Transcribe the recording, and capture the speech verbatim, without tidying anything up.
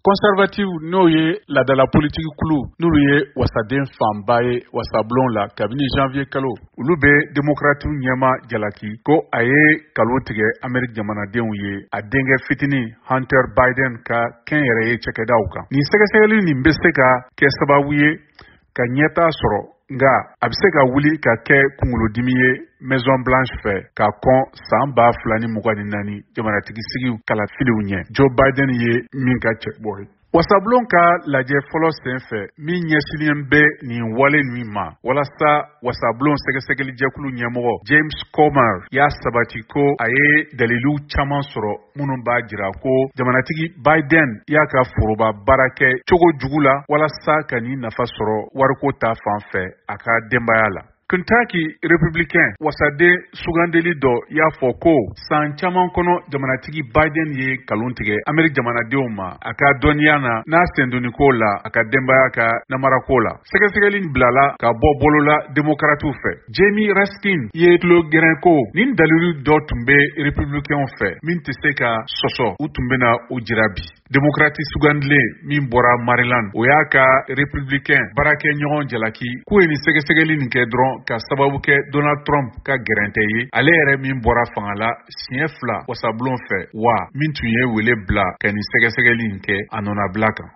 conservative n'o ye ladala politique kulu n'olu ye wasaden fanba ye wasablon la kabini janvier kalo olu bɛ démocratique ɲɛma jalaki ko a ye kalo tigɛ Amérique jamanadenw ye a denkɛ fitini Hunter Biden ka kɛnyɛrɛ ye cɛkɛdaw kan. Nin sɛgɛsɛgɛli nin bɛ se ka kɛ sababu ye ka ɲɛta sɔrɔ nga a bɛ se ka wuli ka kɛ kunkolodimi ye Maison Blanche fɛ ka kɔn san ba fila ni mugan ni naani jamanatigi sigiw kalafiliw ɲɛ. Joe Biden ye min ka cɛbɔ ye. Wasablon ka lajɛ fɔlɔ sen fɛ min ɲɛsinnen bɛ nin wale nin ma walasa wasablon sɛgɛsɛgɛli jɛkulu ɲɛmɔgɔ James Comer y'a sabati ko a ye dalilu caman sɔrɔ minnu b'a jira ko jamanatigi Biden y'a ka foroba baara kɛ cogo jugu la walasa ka nin nafa sɔrɔ wariko ta fan fɛ a ka denbaya la. Kentucky républicain wasaden sugandeli dɔ y'a fɔ ko san caman kɔnɔ jamanatigi Biden ye kalon tigɛ Amérique jamanadenw ma a ka dɔnniya na n'a sendoniko la a ka denbaya ka namarako la. Sɛgɛsɛgɛli bilala ka bɔ bolola démocrates fɛ. Jamie Raskin ye tulo gɛrɛn ko nin dalilu dɔ tun bɛ républicain fɛ min tɛ se ka sɔsɔ u tun bɛna o jira bi. Démocrate sugandilen min bɔra Maryland o y'a ka républicain baarakɛ ɲɔgɔn jalaki k'u ye nin sɛgɛsɛgɛli nin kɛ dɔrɔn ka sababu kɛ Donald Trump ka gɛrɛntɛ ye ale yɛrɛ min bɔra fanga la siɲɛ fila wasablon fɛ wa min tun ye wele bila ka nin sɛgɛsɛgɛli in kɛ a nɔnabila kan.